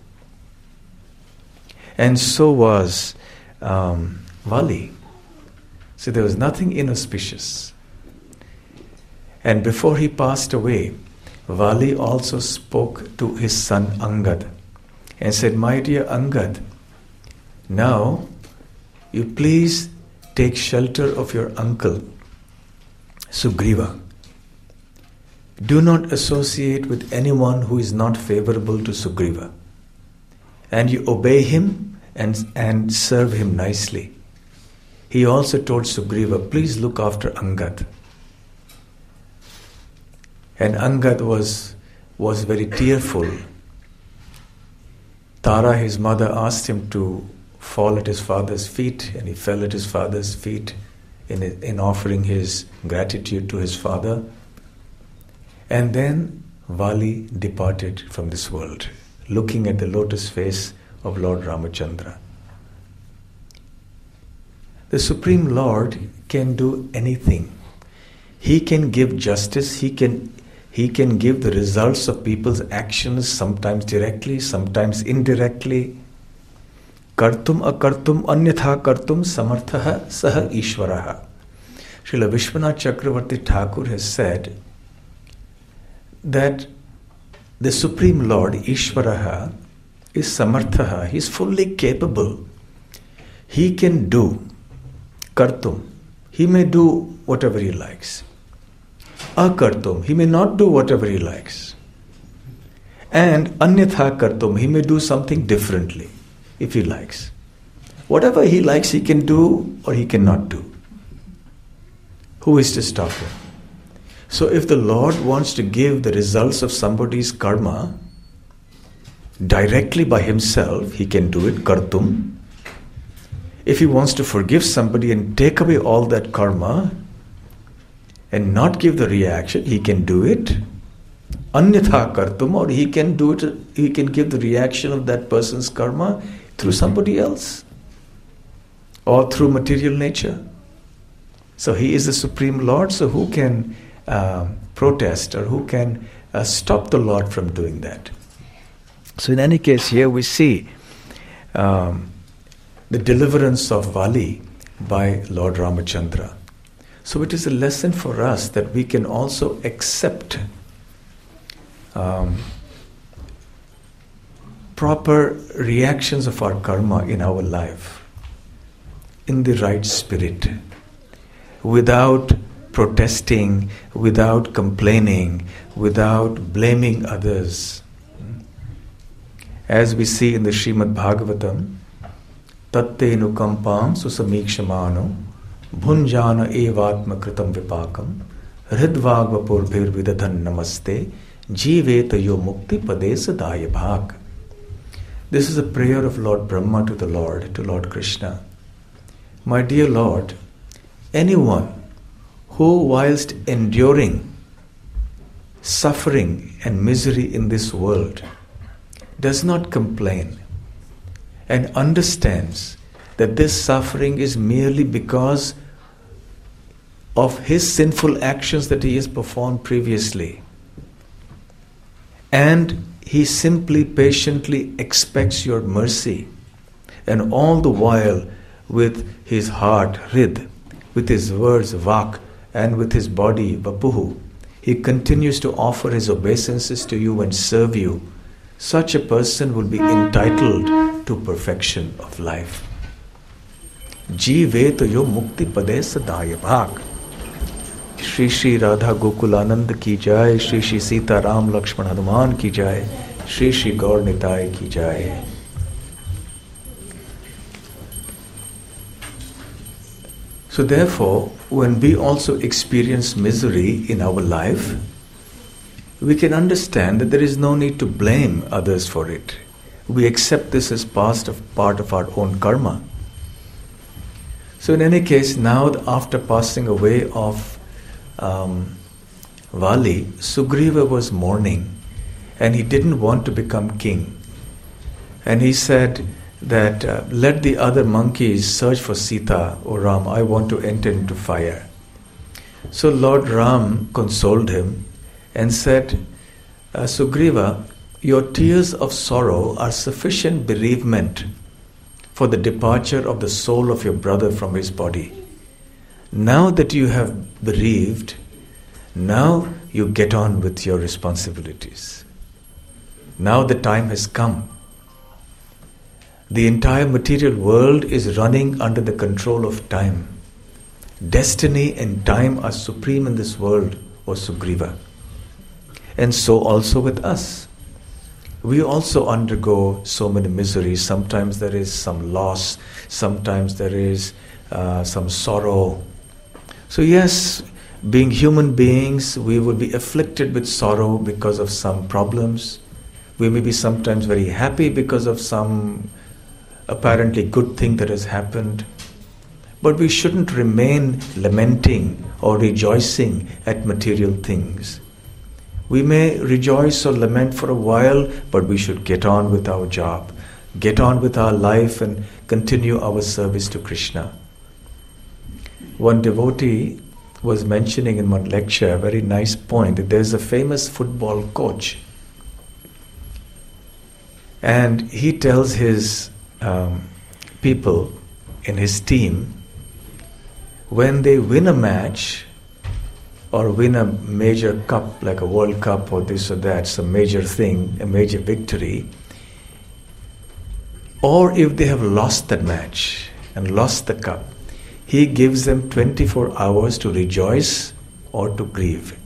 And so was um, Vali. So there was nothing inauspicious. And before he passed away, Vali also spoke to his son Angad and said, "My dear Angad, now you please take shelter of your uncle Sugriva. Do not associate with anyone who is not favorable to Sugriva. And you obey him and, and serve him nicely." He also told Sugriva, "Please look after Angad." And Angad was, was very tearful. Tara, his mother, asked him to fall at his father's feet, and he fell at his father's feet in, in offering his gratitude to his father. And then Vali departed from this world, looking at the lotus face of Lord Ramachandra. The Supreme Lord can do anything. He can give justice, he can He can give the results of people's actions, sometimes directly, sometimes indirectly. Kartum akartum anyatha kartum samarthaha saha ishvaraha. Srila Vishwanath Chakravarti Thakur has said that the Supreme Lord, Ishvaraha, is samarthaha. He is fully capable. He can do kartum. He may do whatever he likes. Akartum, he may not do whatever he likes. And anyatha kartum, he may do something differently if he likes. Whatever he likes he can do or he cannot do. Who is to stop him? So if the Lord wants to give the results of somebody's karma directly by himself, he can do it, kartum. If he wants to forgive somebody and take away all that karma and not give the reaction, he can do it. Anyatha kartum, or he can do it, he can give the reaction of that person's karma through somebody else or through material nature. So he is the Supreme Lord, so who can uh, protest or who can uh, stop the Lord from doing that? So in any case, here we see um, the deliverance of Vali by Lord Ramachandra. So it is a lesson for us that we can also accept um, proper reactions of our karma in our life in the right spirit, without protesting, without complaining, without blaming others. As we see in the Srimad Bhagavatam, tatte nukampam susamikshamano bhunjana evatma kritam vipakam hridvagvapur vidadhan namaste jiveta yo mukti padesa daya bhag. This is a prayer of Lord Brahma to the Lord, to Lord Krishna. My dear Lord, anyone who, whilst enduring suffering and misery in this world, does not complain and understands that this suffering is merely because of his sinful actions that he has performed previously, and he simply patiently expects your mercy, and all the while with his heart hrid, with his words vak, and with his body vapuhu, he continues to offer his obeisances to you and serve you. Such a person will be entitled to perfection of life. Jivet yo mukti padesa daya bhag. Shri Shri Radha Gokulanand ki jai, Shri Shri Sita Ram Lakshman Hanuman ki jai, Shri Shri Gaur Nitai ki jai. So therefore, when we also experience misery in our life, we can understand that there is no need to blame others for it. We accept this as part of, part of our own karma. So in any case, now after passing away of um, Vali, Sugriva was mourning and he didn't want to become king. And he said that uh, let the other monkeys search for Sita, O Ram, I want to enter into fire. So Lord Ram consoled him and said, uh, Sugriva, your tears of sorrow are sufficient bereavement for the departure of the soul of your brother from his body. Now that you have bereaved, now you get on with your responsibilities. Now the time has come. The entire material world is running under the control of time. Destiny and time are supreme in this world, O Sugriva. And so also with us. We also undergo so many miseries. Sometimes there is some loss, sometimes there is uh, some sorrow. So yes, being human beings, we will be afflicted with sorrow because of some problems. We may be sometimes very happy because of some apparently good thing that has happened. But we shouldn't remain lamenting or rejoicing at material things. We may rejoice or lament for a while, but we should get on with our job, get on with our life and continue our service to Krishna. One devotee was mentioning in one lecture a very nice point that there's a famous football coach. And he tells his um, people in his team, when they win a match or win a major cup like a World Cup or this or that, some major thing, a major victory, or if they have lost that match and lost the cup, he gives them twenty-four hours to rejoice or to grieve.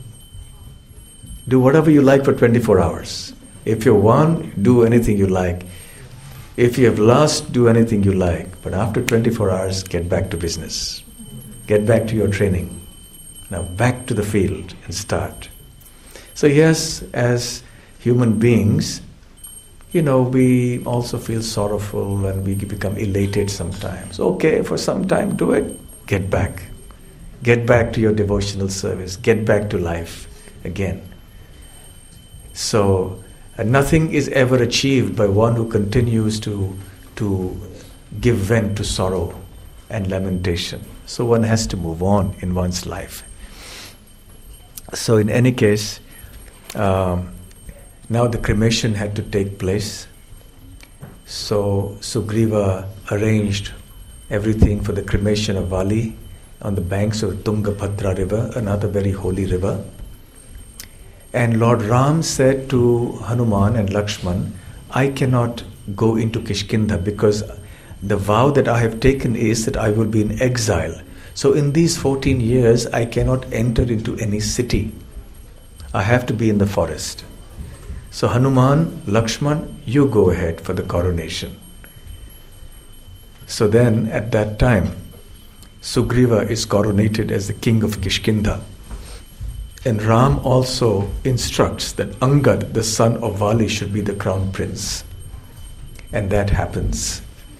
Do whatever you like for twenty-four hours. If you won, do anything you like. If you have lost, do anything you like. But after twenty-four hours, get back to business. Get back to your training. Now back to the field and start. So yes, as human beings, you know, we also feel sorrowful and we become elated sometimes. Okay, for some time do it. Get back. Get back to your devotional service. Get back to life again. So and nothing is ever achieved by one who continues to, to give vent to sorrow and lamentation. So one has to move on in one's life. So in any case, um, now the cremation had to take place. So Sugriva arranged everything for the cremation of Vali on the banks of Tungabhadra river, another very holy river. And Lord Ram said to Hanuman and Lakshman, I cannot go into Kishkinda because the vow that I have taken is that I will be in exile. So in these fourteen years, I cannot enter into any city. I have to be in the forest. So Hanuman, Lakshman, you go ahead for the coronation. So then at that time, Sugriva is coronated as the king of Kishkinda. And Ram also instructs that Angad, the son of Vali, should be the crown prince. And that happens.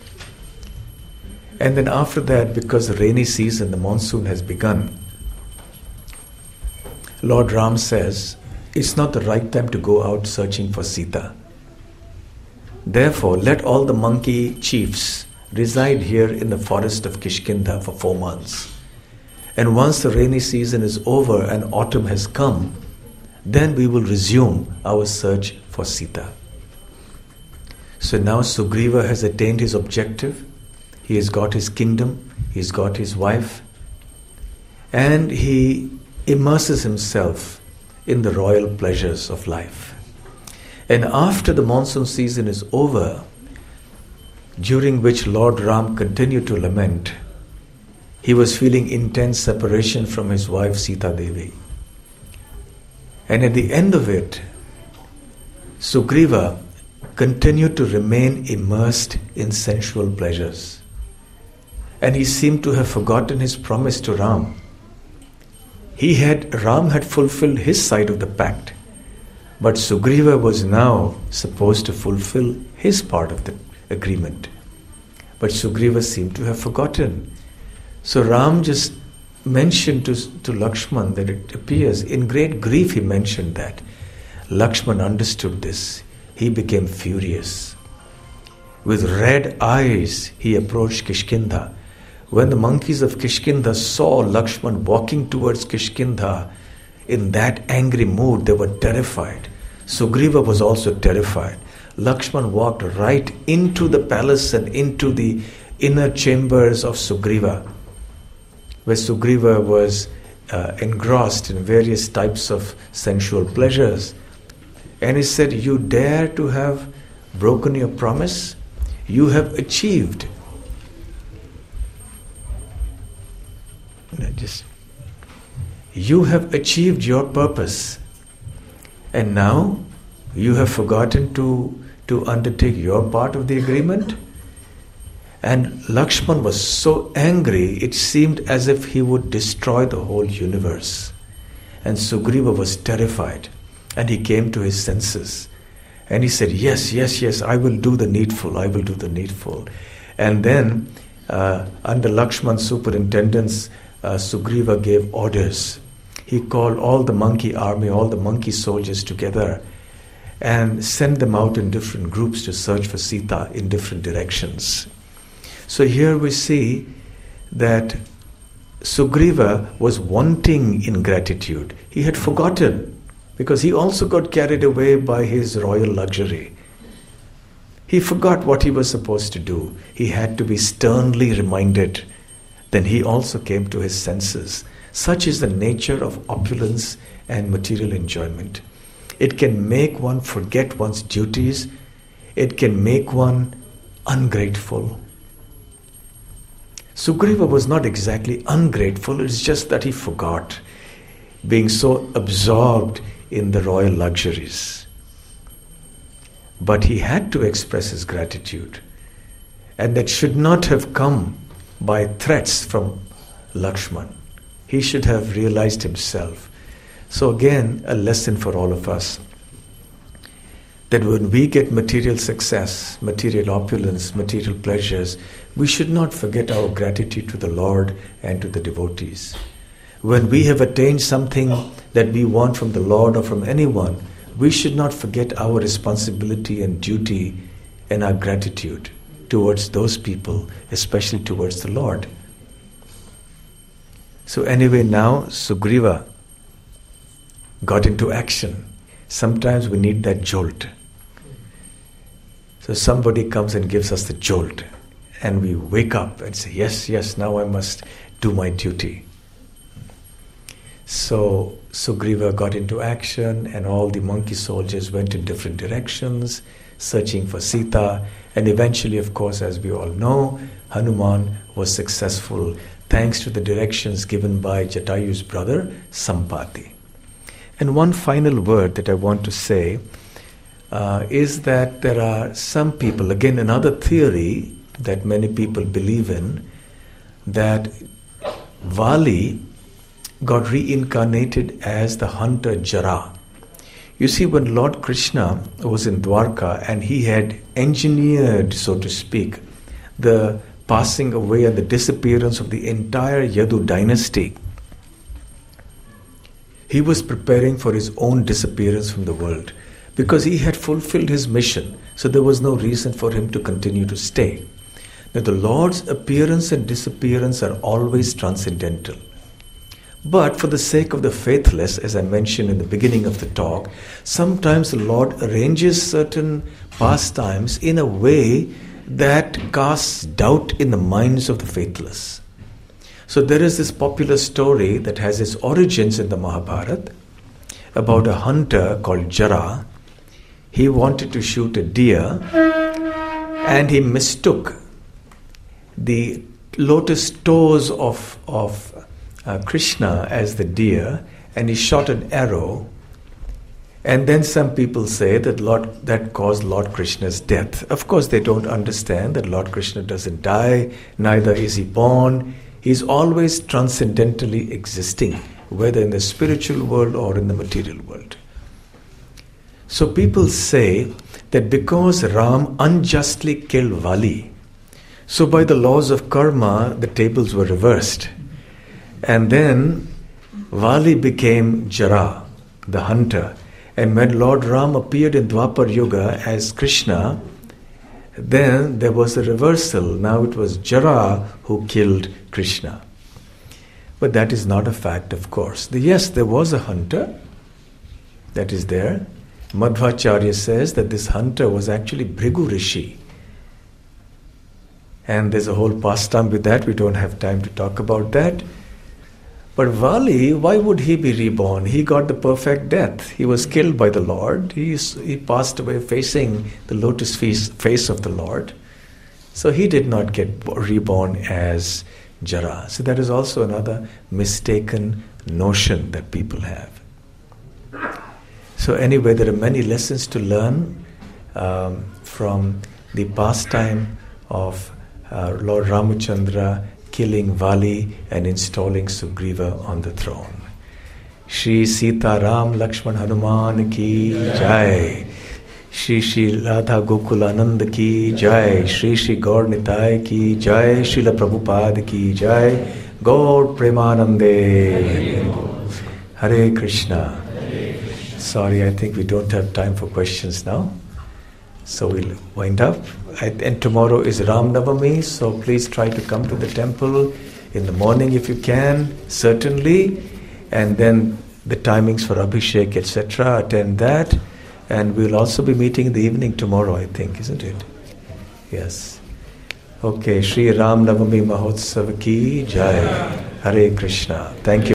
And then after that, because the rainy season, the monsoon has begun, Lord Ram says, it's not the right time to go out searching for Sita. Therefore, let all the monkey chiefs reside here in the forest of Kishkinda for four months. And once the rainy season is over and autumn has come, then we will resume our search for Sita. So now Sugriva has attained his objective. He has got his kingdom, he's got his wife, and he immerses himself in the royal pleasures of life. And after the monsoon season is over, during which Lord Ram continued to lament, he was feeling intense separation from his wife Sita Devi. And at the end of it, Sugriva continued to remain immersed in sensual pleasures. And he seemed to have forgotten his promise to Ram. He had, Ram had fulfilled his side of the pact. But Sugriva was now supposed to fulfill his part of the agreement. But Sugriva seemed to have forgotten. So Ram just mentioned to, to Lakshman that it appears, in great grief he mentioned that. Lakshman understood this. He became furious. With red eyes he approached Kishkindha. When the monkeys of Kishkindha saw Lakshman walking towards Kishkindha in that angry mood, they were terrified. Sugriva was also terrified. Lakshman walked right into the palace and into the inner chambers of Sugriva, where Sugriva was uh, engrossed in various types of sensual pleasures. And he said, "You dare to have broken your promise? You have achieved." Just, you have achieved your purpose. And now you have forgotten to, to undertake your part of the agreement? And Lakshman was so angry, it seemed as if he would destroy the whole universe. And Sugriva was terrified. And he came to his senses. And he said, yes, yes, yes, I will do the needful, I will do the needful. And then, uh, under Lakshman's superintendence, uh, Sugriva gave orders. He called all the monkey army, all the monkey soldiers together and sent them out in different groups to search for Sita in different directions. So here we see that Sugriva was wanting in gratitude. He had forgotten because he also got carried away by his royal luxury. He forgot what he was supposed to do. He had to be sternly reminded. Then he also came to his senses. Such is the nature of opulence and material enjoyment. It can make one forget one's duties. It can make one ungrateful. Sugriva was not exactly ungrateful, it's just that he forgot, being so absorbed in the royal luxuries. But he had to express his gratitude, and that should not have come by threats from Lakshman. He should have realized himself. So again, a lesson for all of us, that when we get material success, material opulence, material pleasures, we should not forget our gratitude to the Lord and to the devotees. When we have attained something that we want from the Lord or from anyone, we should not forget our responsibility and duty and our gratitude towards those people, especially towards the Lord. So anyway, now Sugriva got into action. Sometimes we need that jolt. So somebody comes and gives us the jolt, and we wake up and say, yes, yes, now I must do my duty. So Sugriva got into action, and all the monkey soldiers went in different directions, searching for Sita. And eventually, of course, as we all know, Hanuman was successful thanks to the directions given by Jatayu's brother, Sampati. And one final word that I want to say uh, is that there are some people, again another theory that many people believe in, that Vali got reincarnated as the hunter Jara. You see, when Lord Krishna was in Dwarka and he had engineered, so to speak, the passing away and the disappearance of the entire Yadu dynasty, he was preparing for his own disappearance from the world because he had fulfilled his mission, so there was no reason for him to continue to stay. Now, the Lord's appearance and disappearance are always transcendental. But for the sake of the faithless, as I mentioned in the beginning of the talk, sometimes the Lord arranges certain pastimes in a way that casts doubt in the minds of the faithless. So there is this popular story that has its origins in the Mahabharata about a hunter called Jara. He wanted to shoot a deer and he mistook the lotus toes of, of uh, Krishna as the deer, and he shot an arrow. And then some people say that Lord, that caused Lord Krishna's death. Of course, they don't understand that Lord Krishna doesn't die, neither is he born. He's always transcendentally existing, whether in the spiritual world or in the material world. So people say that because Ram unjustly killed Vali, so by the laws of karma, the tables were reversed. And then Vali became Jara, the hunter. And when Lord Ram appeared in Dwapar Yuga as Krishna, then there was a reversal. Now it was Jara who killed Krishna. But that is not a fact, of course. Yes, there was a hunter that is there. Madhvacharya says that this hunter was actually Bhrigu Rishi. And there's a whole pastime with that. We don't have time to talk about that. But Vali, why would he be reborn? He got the perfect death. He was killed by the Lord. He, he passed away facing the lotus face, face of the Lord. So he did not get reborn as Jara. So that is also another mistaken notion that people have. So anyway, there are many lessons to learn um, from the pastime of uh, Lord Ramachandra killing Vali and installing Sugriva on the throne. Shri Sita Ram Lakshman Hanuman ki Jai. Shri Shri Radha Gokulanand ki Jai. Shri Shri Gaur Nitai ki Jai. Srila Prabhupada ki Jai. Gaur Premanande. Hare Krishna. Sorry, I think we don't have time for questions now. So we'll wind up. And tomorrow is Ram Navami, so please try to come to the temple in the morning if you can, certainly. And then the timings for Abhishek, et cetera, attend that. And we'll also be meeting in the evening tomorrow, I think, isn't it? Yes. Okay, Shri Ram Navami Mahotsav ki Jai. Hare Krishna. Thank you.